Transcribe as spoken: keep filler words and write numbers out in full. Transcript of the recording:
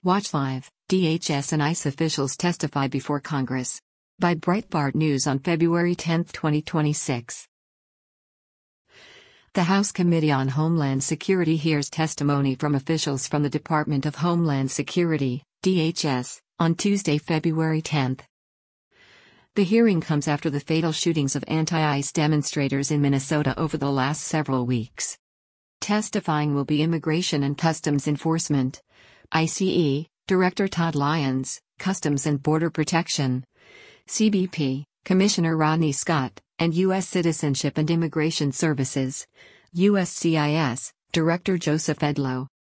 Watch live, D H S and ICE officials testify before Congress. By Breitbart News on February tenth, twenty twenty-six. The House Committee on Homeland Security hears testimony from officials from the Department of Homeland Security, D H S, on Tuesday, February tenth. The hearing comes after the fatal shootings of anti-ICE demonstrators in Minnesota over the last several weeks. Testifying will be Immigration and Customs Enforcement, I C E, Director Todd Lyons, Customs and Border Protection, C B P, Commissioner Rodney Scott, and U S Citizenship and Immigration Services, U S C I S, Director Joseph Edlow.